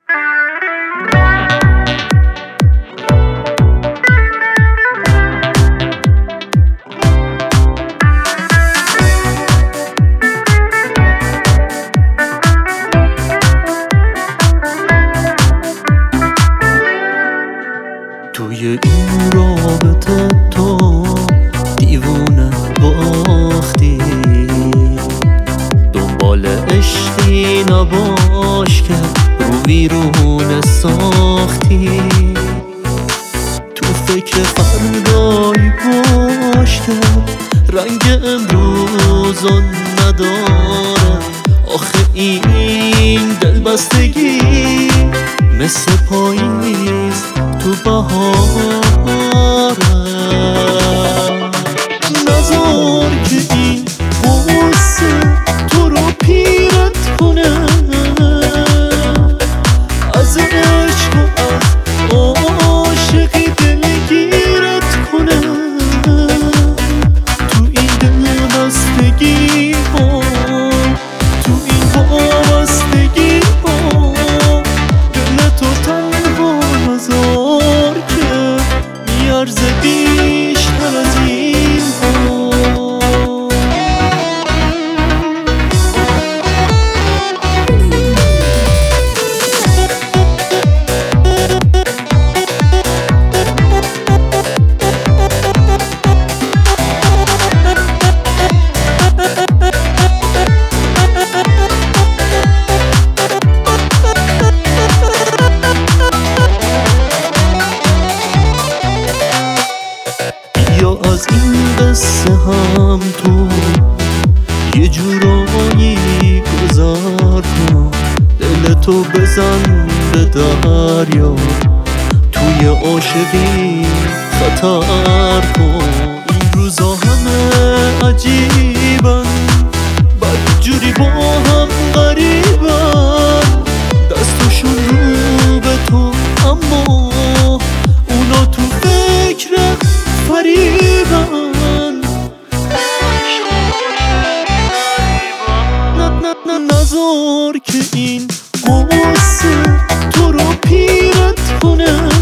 توی این رابطه تو دیوونه باختی، دنبال عشقی نباش که رو ویرونه ساختی. تو فکر فردایی باش که رنگ امروزو نداره. آخه این دلبستگی مثل پاییز تو بهاره. نذار که این غصه تو رو پیرت کنه، از عشق و از عاشقی دلگیرت کنه. تو این دلبستگی ها، تو این وابستگی ها، دلتو تنها نذار که میارزه بیشتر از این ها. یا از این قصه هم تو یه جورایی گذر کن، دلتو بزن به دریا، توی عاشقی خطر کن. این روزا همه عجیبن، بدجوری با هم غریبن، دستشون رو به تو اما اونا تو فکر فریبن. نذار که این غصه تو رو پیرت کنه،